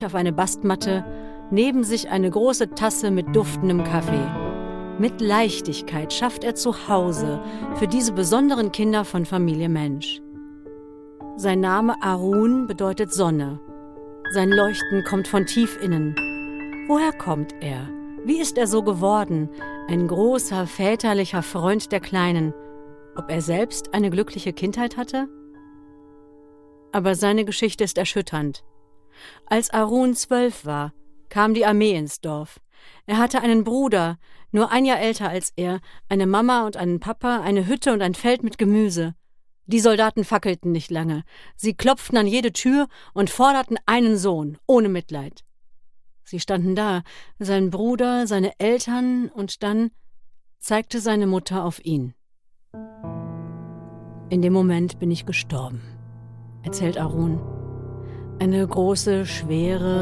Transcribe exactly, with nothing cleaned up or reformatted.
auf eine Bastmatte, neben sich eine große Tasse mit duftendem Kaffee. Mit Leichtigkeit schafft er zu Hause für diese besonderen Kinder von Familie Mensch. Sein Name Arun bedeutet Sonne. Sein Leuchten kommt von tief innen. Woher kommt er? Wie ist er so geworden? Ein großer, väterlicher Freund der Kleinen. Ob er selbst eine glückliche Kindheit hatte? Aber seine Geschichte ist erschütternd. Als Arun zwölf war, kam die Armee ins Dorf. Er hatte einen Bruder, nur ein Jahr älter als er, eine Mama und einen Papa, eine Hütte und ein Feld mit Gemüse. Die Soldaten fackelten nicht lange. Sie klopften an jede Tür und forderten einen Sohn, ohne Mitleid. Sie standen da, sein Bruder, seine Eltern, und dann zeigte seine Mutter auf ihn. In dem Moment bin ich gestorben, erzählt Arun. Eine große, schwere,